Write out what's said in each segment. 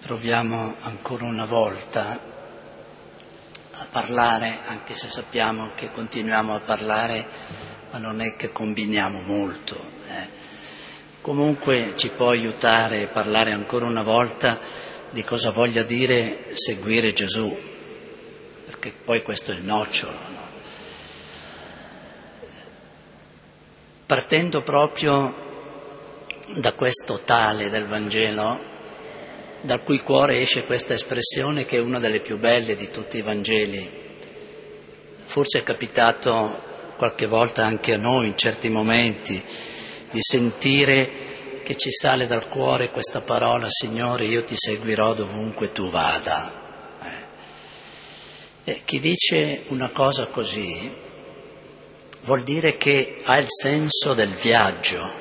troviamo ancora una volta a parlare, anche se sappiamo che continuiamo a parlare, ma non è che combiniamo molto. Comunque ci può aiutare a parlare ancora una volta di cosa voglia dire seguire Gesù, perché poi questo è il nocciolo, no? Partendo proprio da questo tale del Vangelo, dal cui cuore esce questa espressione che è una delle più belle di tutti i Vangeli. Forse è capitato qualche volta anche a noi in certi momenti di sentire che ci sale dal cuore questa parola: Signore, io ti seguirò dovunque tu vada. Chi dice una cosa così vuol dire che ha il senso del viaggio.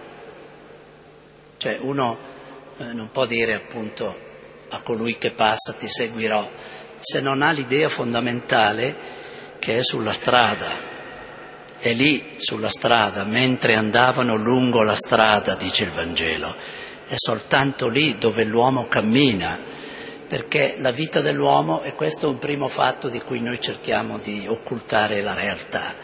Cioè uno non può dire appunto a colui che passa ti seguirò, se non ha l'idea fondamentale che è sulla strada. È lì sulla strada, mentre andavano lungo la strada, dice il Vangelo, è soltanto lì dove l'uomo cammina, perché la vita dell'uomo, e questo è un primo fatto di cui noi cerchiamo di occultare la realtà,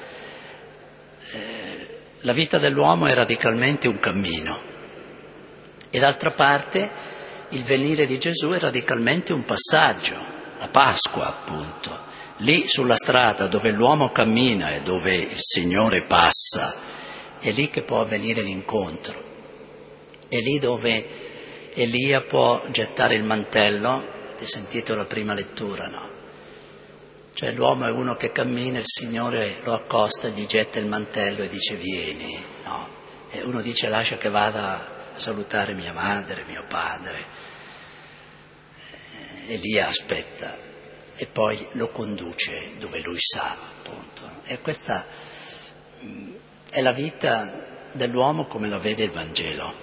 la vita dell'uomo è radicalmente un cammino. E d'altra parte il venire di Gesù è radicalmente un passaggio, la Pasqua appunto. Lì sulla strada dove l'uomo cammina e dove il Signore passa, è lì che può avvenire l'incontro. È lì dove Elia può gettare il mantello. Avete sentito la prima lettura, no? Cioè l'uomo è uno che cammina, il Signore lo accosta, gli getta il mantello e dice vieni, no? E uno dice lascia che vada a salutare mia madre, mio padre. Elia aspetta e poi lo conduce dove lui sa, appunto. E questa è la vita dell'uomo come la vede il Vangelo.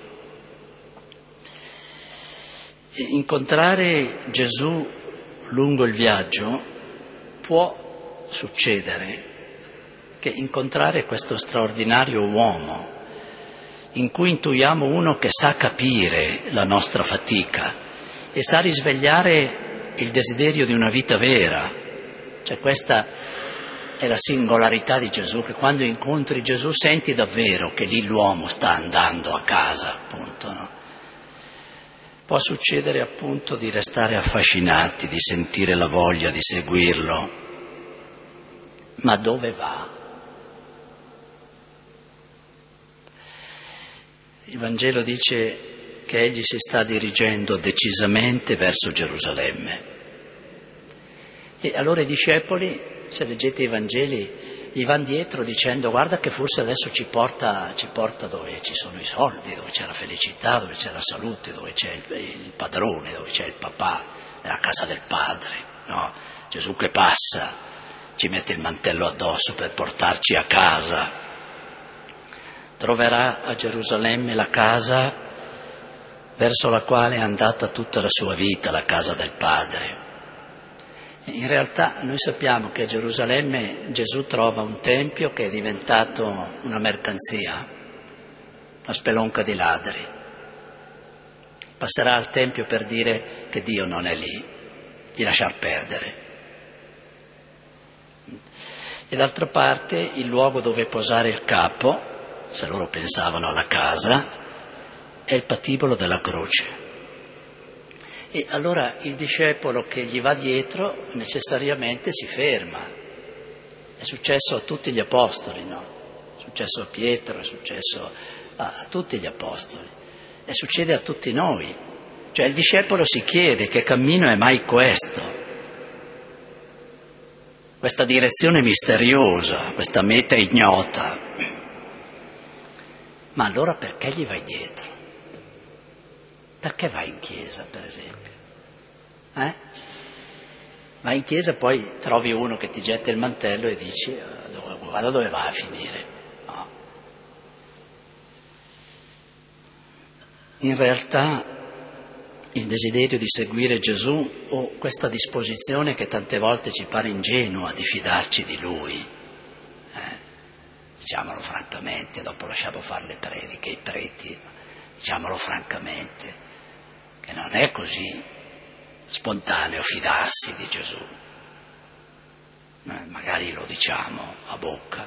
Incontrare Gesù lungo il viaggio può succedere che incontrare questo straordinario uomo in cui intuiamo uno che sa capire la nostra fatica e sa risvegliare il desiderio di una vita vera. Cioè questa è la singolarità di Gesù, che quando incontri Gesù senti davvero che lì l'uomo sta andando a casa, appunto, no? Può succedere appunto di restare affascinati, di sentire la voglia di seguirlo, ma dove va? Il Vangelo dice che egli si sta dirigendo decisamente verso Gerusalemme. E allora i discepoli, se leggete i Vangeli, gli vanno dietro dicendo guarda che forse adesso ci porta dove ci sono i soldi, dove c'è la felicità, dove c'è la salute, dove c'è il padrone, dove c'è il papà, nella casa del padre, no? Gesù che passa, ci mette il mantello addosso per portarci a casa. Troverà a Gerusalemme la casa verso la quale è andata tutta la sua vita, la casa del Padre. In realtà noi sappiamo che a Gerusalemme Gesù trova un tempio che è diventato una mercanzia, una spelonca di ladri. Passerà al tempio per dire che Dio non è lì, di lasciar perdere. E d'altra parte il luogo dove posare il capo, se loro pensavano alla casa, è il patibolo della croce. E allora il discepolo che gli va dietro necessariamente si ferma. È successo a tutti gli apostoli, no? È successo a Pietro, è successo a tutti gli apostoli. E succede a tutti noi. Cioè il discepolo si chiede che cammino è mai questo? Questa direzione misteriosa, questa meta ignota. Ma allora perché gli vai dietro? Perché vai in chiesa, per esempio? Vai in chiesa, poi trovi uno che ti getta il mantello e dici guarda dove va a finire. No. In realtà il desiderio di seguire Gesù o questa disposizione che tante volte ci pare ingenua di fidarci di Lui, diciamolo francamente, dopo lasciamo fare le prediche, i preti, diciamolo francamente, che non è così. spontaneo fidarsi di Gesù. Magari lo diciamo a bocca.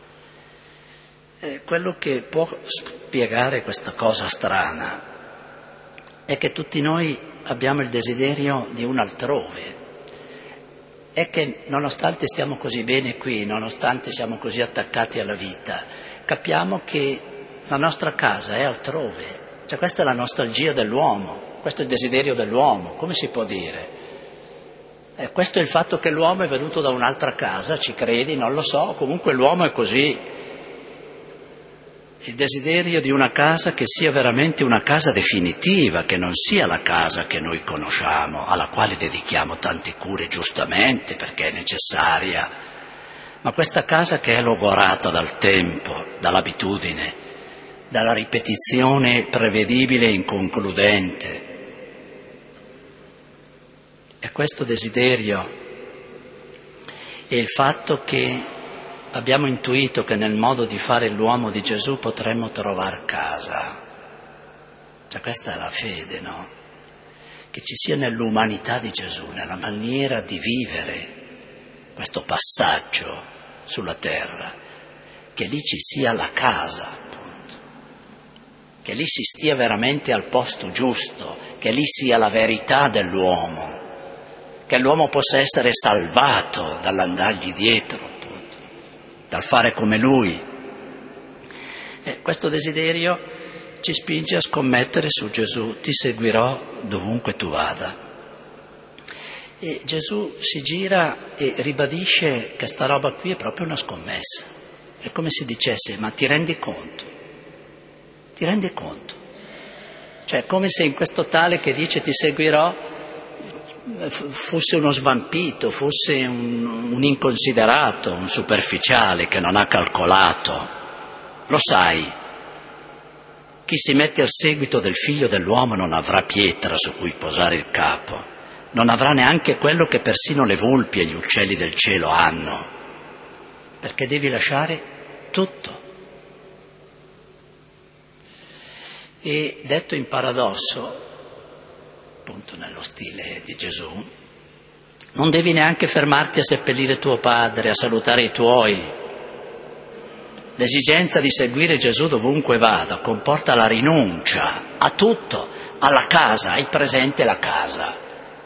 Quello che può spiegare questa cosa strana è che tutti noi abbiamo il desiderio di un altrove. È che nonostante stiamo così bene qui, nonostante siamo così attaccati alla vita, capiamo che la nostra casa è altrove. Cioè questa è la nostalgia dell'uomo, questo è il desiderio dell'uomo, come si può dire? Questo è il fatto che l'uomo è venuto da un'altra casa, ci credi? Non lo so, comunque l'uomo è così. Il desiderio di una casa che sia veramente una casa definitiva, che non sia la casa che noi conosciamo, alla quale dedichiamo tante cure giustamente perché è necessaria, ma questa casa che è logorata dal tempo, dall'abitudine, dalla ripetizione prevedibile e inconcludente. E questo desiderio e il fatto che abbiamo intuito che nel modo di fare l'uomo di Gesù potremmo trovare casa. Cioè questa è la fede, no? Che ci sia nell'umanità di Gesù, nella maniera di vivere questo passaggio sulla terra, che lì ci sia la casa, appunto, che lì si stia veramente al posto giusto, che lì sia la verità dell'uomo, che l'uomo possa essere salvato dall'andargli dietro, appunto, dal fare come lui. E questo desiderio ci spinge a scommettere su Gesù: ti seguirò dovunque tu vada. E Gesù si gira e ribadisce che sta roba qui è proprio una scommessa. È come se dicesse: ma ti rendi conto? Ti rendi conto? Cioè, come se in questo tale che dice ti seguirò fosse uno svampito, fosse un inconsiderato, un superficiale che non ha calcolato. Lo sai, chi si mette al seguito del figlio dell'uomo non avrà pietra su cui posare il capo, non avrà neanche quello che persino le volpi e gli uccelli del cielo hanno, perché devi lasciare tutto. E detto in paradosso, appunto nello stile di Gesù, non devi neanche fermarti a seppellire tuo padre, a salutare i tuoi. L'esigenza di seguire Gesù dovunque vada comporta la rinuncia a tutto, alla casa. Hai presente la casa?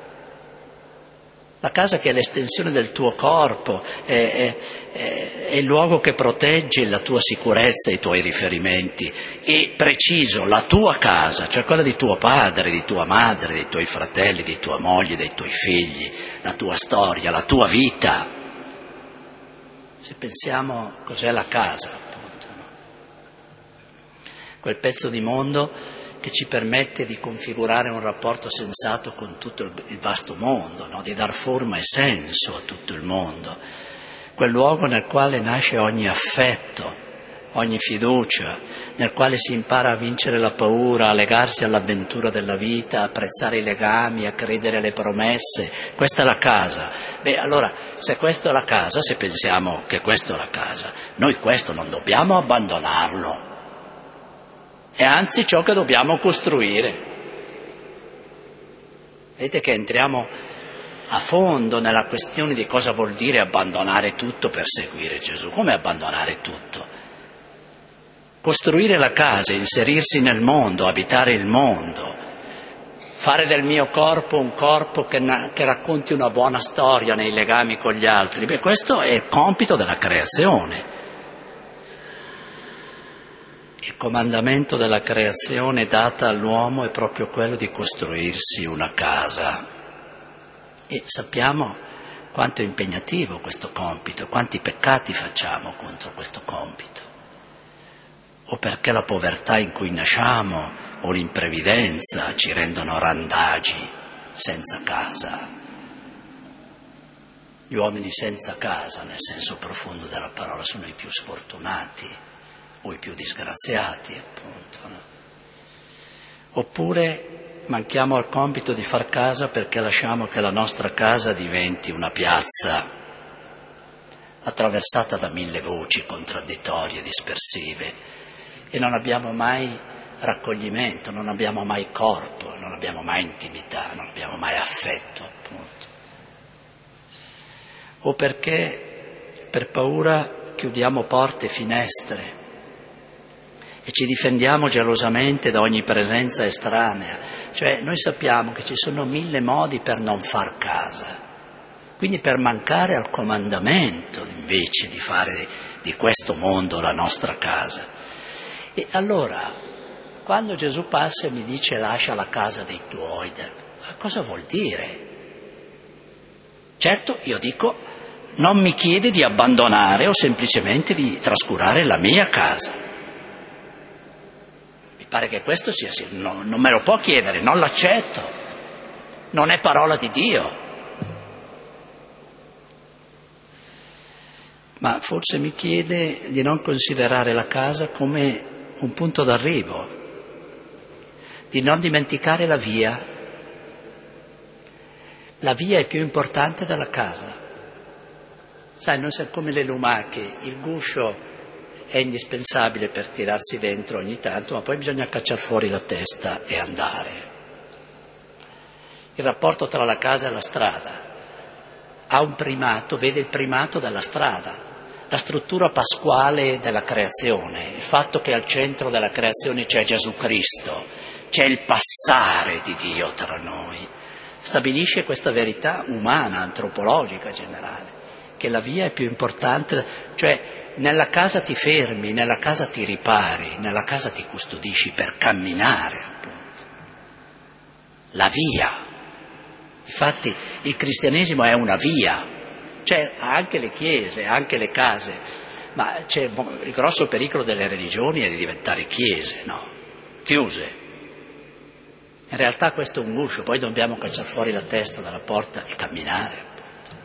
La casa che è l'estensione del tuo corpo, è il luogo che protegge la tua sicurezza, i tuoi riferimenti. E preciso, la tua casa, cioè quella di tuo padre, di tua madre, dei tuoi fratelli, di tua moglie, dei tuoi figli, la tua storia, la tua vita. Se pensiamo cos'è la casa, appunto, no? Quel pezzo di mondo che ci permette di configurare un rapporto sensato con tutto il vasto mondo, no? Di dar forma e senso a tutto il mondo. Quel luogo nel quale nasce ogni affetto, ogni fiducia, nel quale si impara a vincere la paura, a legarsi all'avventura della vita, a apprezzare i legami, a credere alle promesse. Questa è la casa. Beh, allora, se questa è la casa, se pensiamo che questa è la casa, noi questo non dobbiamo abbandonarlo. È anzi ciò che dobbiamo costruire. Vedete che entriamo a fondo nella questione di cosa vuol dire abbandonare tutto per seguire Gesù. Come abbandonare tutto? Costruire la casa, inserirsi nel mondo, abitare il mondo, fare del mio corpo un corpo che racconti una buona storia nei legami con gli altri. Beh, questo è il compito della creazione. Il comandamento della creazione data all'uomo è proprio quello di costruirsi una casa. E sappiamo quanto è impegnativo questo compito, quanti peccati facciamo contro questo compito. O perché la povertà in cui nasciamo o l'imprevidenza ci rendono randagi, senza casa. Gli uomini senza casa, nel senso profondo della parola, sono i più sfortunati o i più disgraziati, appunto, no? Oppure manchiamo al compito di far casa perché lasciamo che la nostra casa diventi una piazza attraversata da 1000 voci contraddittorie, dispersive, e non abbiamo mai raccoglimento, non abbiamo mai corpo, non abbiamo mai intimità, non abbiamo mai affetto, appunto. O perché per paura chiudiamo porte e finestre e ci difendiamo gelosamente da ogni presenza estranea. Cioè noi sappiamo che ci sono 1000 modi per non far casa, quindi per mancare al comandamento invece di fare di questo mondo la nostra casa. E allora, quando Gesù passa e mi dice lascia la casa dei tuoi, cosa vuol dire? Certo, io dico, non mi chiede di abbandonare o semplicemente di trascurare la mia casa. Mi pare che questo sia, non me lo può chiedere, non l'accetto, non è parola di Dio. Ma forse mi chiede di non considerare la casa come un punto d'arrivo, di non dimenticare la via. La via è più importante della casa. Sai, noi siamo come le lumache, il guscio è indispensabile per tirarsi dentro ogni tanto, ma poi bisogna cacciare fuori la testa e andare. Il rapporto tra la casa e la strada ha un primato, vede il primato della strada. La struttura pasquale della creazione, il fatto che al centro della creazione c'è Gesù Cristo, c'è il passare di Dio tra noi, stabilisce questa verità umana, antropologica generale, che la via è più importante, cioè nella casa ti fermi, nella casa ti ripari, nella casa ti custodisci per camminare, appunto. La via. Infatti il cristianesimo è una via. C'è anche le chiese, anche le case, ma c'è il grosso pericolo delle religioni è di diventare chiese, no? Chiuse. In realtà questo è un guscio, poi dobbiamo cacciare fuori la testa dalla porta e camminare, appunto.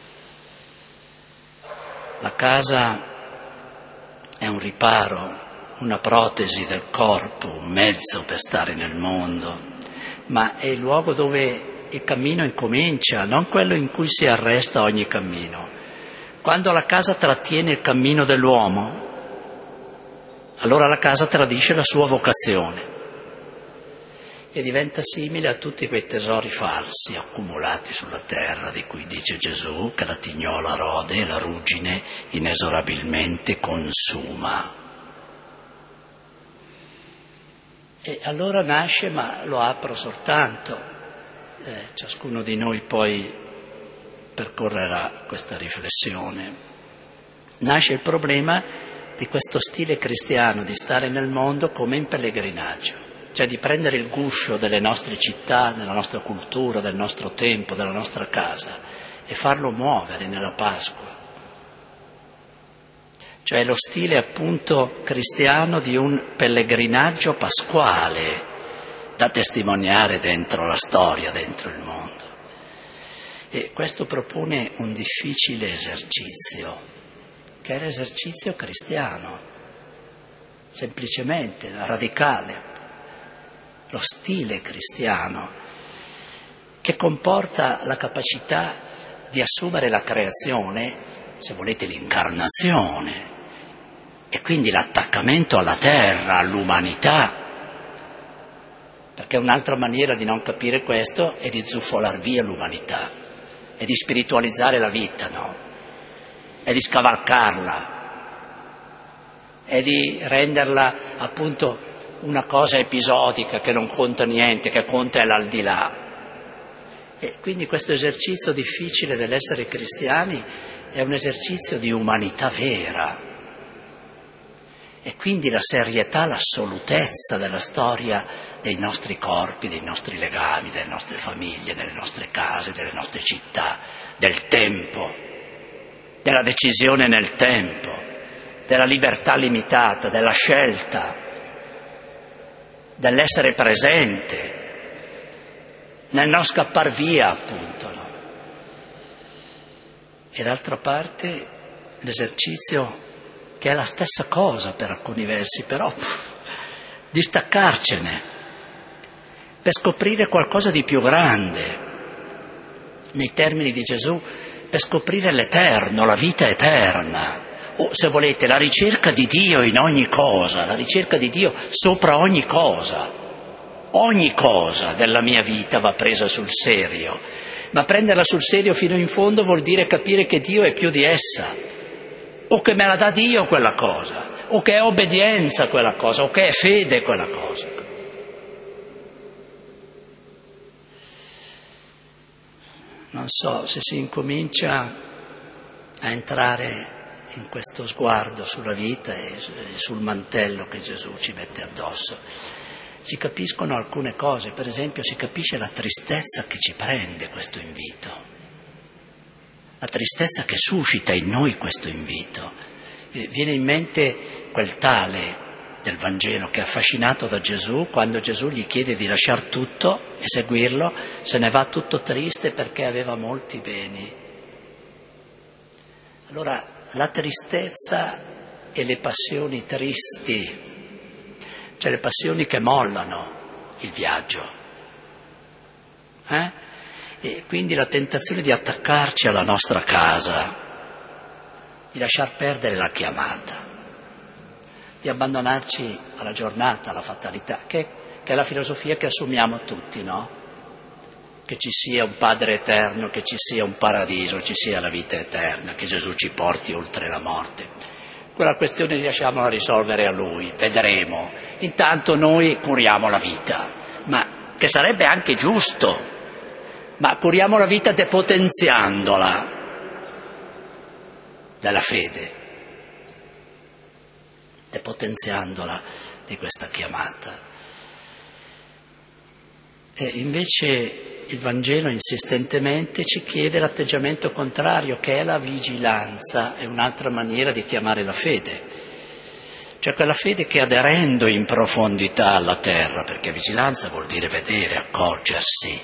La casa è un riparo, una protesi del corpo, un mezzo per stare nel mondo, ma è il luogo dove il cammino incomincia, non quello in cui si arresta ogni cammino. Quando la casa trattiene il cammino dell'uomo, allora la casa tradisce la sua vocazione e diventa simile a tutti quei tesori falsi accumulati sulla terra di cui dice Gesù che la tignola rode e la ruggine inesorabilmente consuma. E allora nasce, ma lo apro soltanto, ciascuno di noi poi percorrerà questa riflessione. Nasce il problema di questo stile cristiano di stare nel mondo come in pellegrinaggio, cioè di prendere il guscio delle nostre città, della nostra cultura, del nostro tempo, della nostra casa e farlo muovere nella Pasqua. Cioè lo stile appunto cristiano di un pellegrinaggio pasquale da testimoniare dentro la storia, dentro il mondo. E questo propone un difficile esercizio, che è l'esercizio cristiano, semplicemente, radicale, lo stile cristiano, che comporta la capacità di assumere la creazione, se volete l'incarnazione, e quindi l'attaccamento alla terra, all'umanità. Perché un'altra maniera di non capire questo è di zuffolar via l'umanità, è di spiritualizzare la vita, no? È di scavalcarla, è di renderla appunto una cosa episodica che non conta niente, che conta è l'aldilà. E quindi questo esercizio difficile dell'essere cristiani è un esercizio di umanità vera. E quindi la serietà, l'assolutezza della storia dei nostri corpi, dei nostri legami, delle nostre famiglie, delle nostre case, delle nostre città, del tempo, della decisione nel tempo, della libertà limitata, della scelta, dell'essere presente, nel non scappar via, appunto. No? E d'altra parte l'esercizio che è la stessa cosa per alcuni versi, però di staccarcene, per scoprire qualcosa di più grande, nei termini di Gesù, per scoprire l'eterno, la vita eterna, o se volete la ricerca di Dio in ogni cosa, la ricerca di Dio sopra ogni cosa. Ogni cosa della mia vita va presa sul serio, ma prenderla sul serio fino in fondo vuol dire capire che Dio è più di essa, o che me la dà Dio quella cosa, o che è obbedienza quella cosa, o che è fede quella cosa. Non so se si incomincia a entrare in questo sguardo sulla vita e sul mantello che Gesù ci mette addosso. Si capiscono alcune cose, per esempio si capisce la tristezza che ci prende questo invito, la tristezza che suscita in noi questo invito. Viene in mente quel tale del Vangelo che è affascinato da Gesù, quando Gesù gli chiede di lasciar tutto e seguirlo, se ne va tutto triste perché aveva molti beni. Allora la tristezza e le passioni tristi, cioè le passioni che mollano il viaggio, e quindi la tentazione di attaccarci alla nostra casa, di lasciar perdere la chiamata, di abbandonarci alla giornata, alla fatalità, che è la filosofia che assumiamo tutti, no? Che ci sia un Padre eterno, che ci sia un paradiso, ci sia la vita eterna, che Gesù ci porti oltre la morte. Quella questione lasciamola risolvere a Lui, vedremo. Intanto noi curiamo la vita, ma che sarebbe anche giusto, ma curiamo la vita depotenziandola dalla fede, depotenziandola di questa chiamata. E invece il Vangelo insistentemente ci chiede l'atteggiamento contrario, che è la vigilanza, è un'altra maniera di chiamare la fede. Cioè quella fede che aderendo in profondità alla terra, perché vigilanza vuol dire vedere, accorgersi,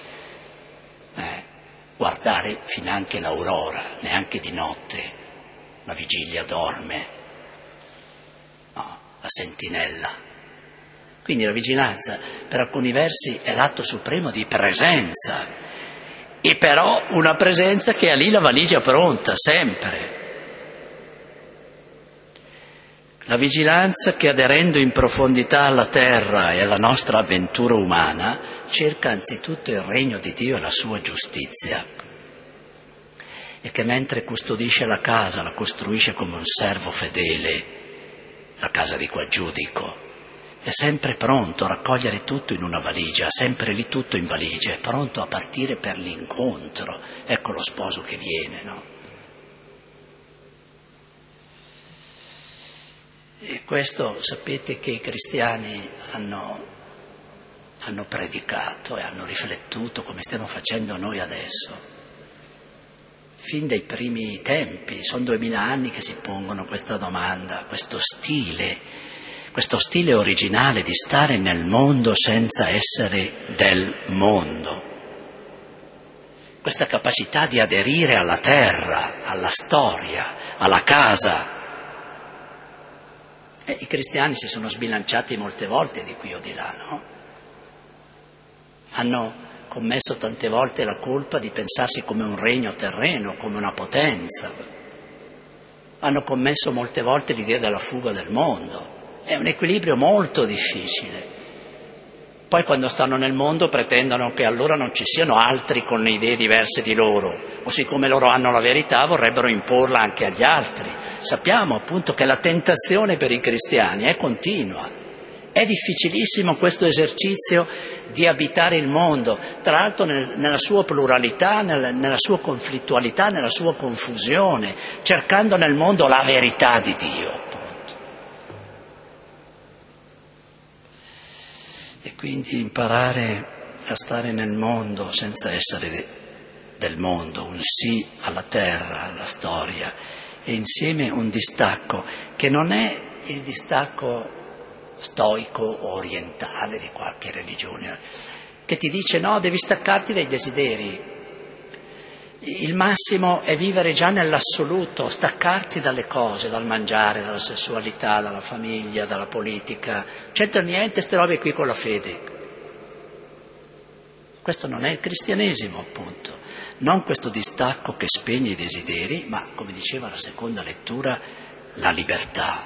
guardare finanche l'aurora, neanche di notte, la vigilia dorme, no, la sentinella. Quindi la vigilanza per alcuni versi è l'atto supremo di presenza, e però una presenza che ha lì la valigia pronta, sempre. La vigilanza che aderendo in profondità alla terra e alla nostra avventura umana cerca anzitutto il regno di Dio e la sua giustizia, e che mentre custodisce la casa la costruisce come un servo fedele, la casa di quel giudico. È sempre pronto a raccogliere tutto in una valigia, sempre lì tutto in valigia, è pronto a partire per l'incontro. Ecco lo sposo che viene, no? E questo sapete che i cristiani hanno predicato e hanno riflettuto, come stiamo facendo noi adesso. Fin dai primi tempi, sono 2000 anni che si pongono questa domanda, questo stile originale di stare nel mondo senza essere del mondo, questa capacità di aderire alla terra, alla storia, alla casa. E i cristiani si sono sbilanciati molte volte di qui o di là, no? Hanno commesso tante volte la colpa di pensarsi come un regno terreno, come una potenza. Hanno commesso molte volte l'idea della fuga del mondo. È un equilibrio molto difficile. Poi quando stanno nel mondo pretendono che allora non ci siano altri con idee diverse di loro, o siccome loro hanno la verità vorrebbero imporla anche agli altri. Sappiamo appunto che la tentazione per i cristiani è continua. È difficilissimo questo esercizio di abitare il mondo, tra l'altro nella sua pluralità, nella sua conflittualità, nella sua confusione, cercando nel mondo la verità di Dio. E quindi imparare a stare nel mondo senza essere del mondo, un sì alla terra, alla storia, e insieme un distacco che non è il distacco stoico o orientale di qualche religione, che ti dice no, devi staccarti dai desideri. Il massimo è vivere già nell'assoluto, staccarti dalle cose, dal mangiare, dalla sessualità, dalla famiglia, dalla politica. C'entra niente ste robe qui con la fede. Questo non è il cristianesimo, appunto. Non questo distacco che spegne i desideri, ma, come diceva la seconda lettura, la libertà.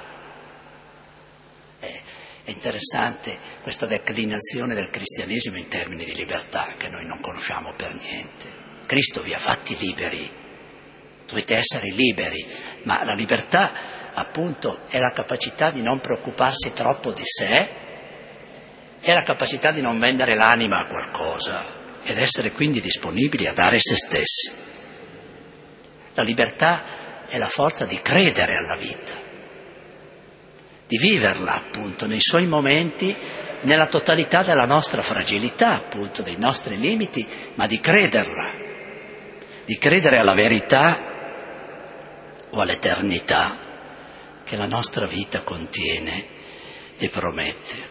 È interessante questa declinazione del cristianesimo in termini di libertà che noi non conosciamo per niente. Cristo vi ha fatti liberi, dovete essere liberi, ma la libertà appunto è la capacità di non preoccuparsi troppo di sé, è la capacità di non vendere l'anima a qualcosa ed essere quindi disponibili a dare se stessi. La libertà è la forza di credere alla vita, di viverla appunto nei suoi momenti, nella totalità della nostra fragilità, appunto dei nostri limiti, ma di crederla, di credere alla verità o all'eternità che la nostra vita contiene e promette.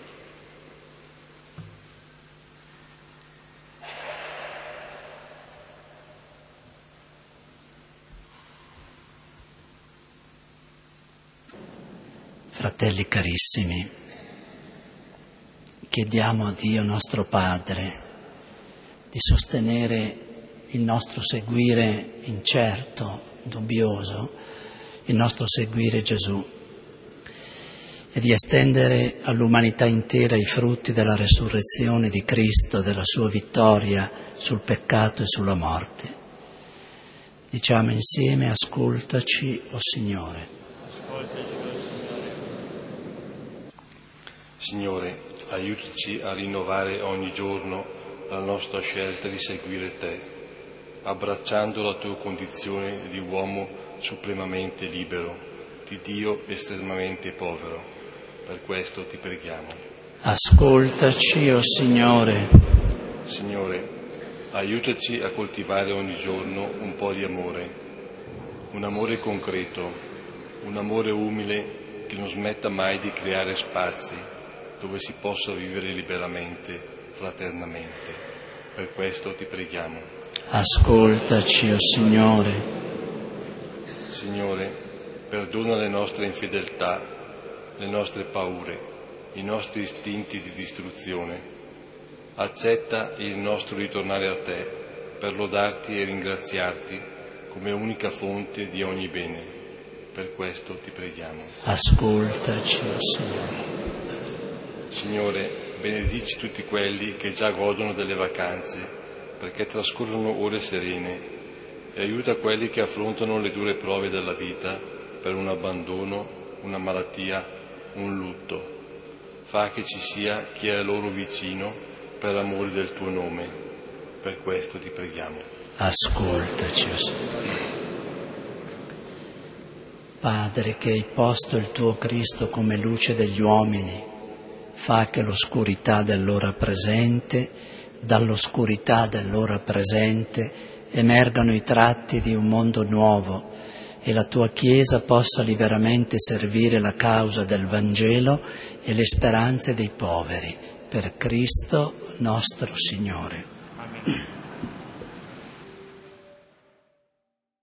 Fratelli carissimi, chiediamo a Dio nostro Padre di sostenere il nostro seguire incerto, dubbioso, il nostro seguire Gesù e di estendere all'umanità intera i frutti della resurrezione di Cristo, della sua vittoria sul peccato e sulla morte. Diciamo insieme: ascoltaci, o Signore. Signore, aiutaci a rinnovare ogni giorno la nostra scelta di seguire Te, abbracciando la Tua condizione di uomo supremamente libero, di Dio estremamente povero. Per questo ti preghiamo. Ascoltaci, o Signore. Signore, aiutaci a coltivare ogni giorno un po' di amore, un amore concreto, un amore umile che non smetta mai di creare spazi dove si possa vivere liberamente, fraternamente. Per questo ti preghiamo. Ascoltaci, o Signore. Signore, perdona le nostre infedeltà, le nostre paure, i nostri istinti di distruzione. Accetta il nostro ritornare a Te per lodarti e ringraziarti come unica fonte di ogni bene. Per questo ti preghiamo. Ascoltaci, o Signore. Signore, benedici tutti quelli che già godono delle vacanze, perché trascorrono ore serene, e aiuta quelli che affrontano le dure prove della vita per un abbandono, una malattia, un lutto. Fa che ci sia chi è loro vicino per amore del Tuo nome. Per questo ti preghiamo. Ascoltaci, o Signore. Padre, che hai posto il Tuo Cristo come luce degli uomini, fa che l'oscurità dell'ora presente, dall'oscurità dell'ora presente, emergano i tratti di un mondo nuovo e la Tua Chiesa possa liberamente servire la causa del Vangelo e le speranze dei poveri. Per Cristo nostro Signore.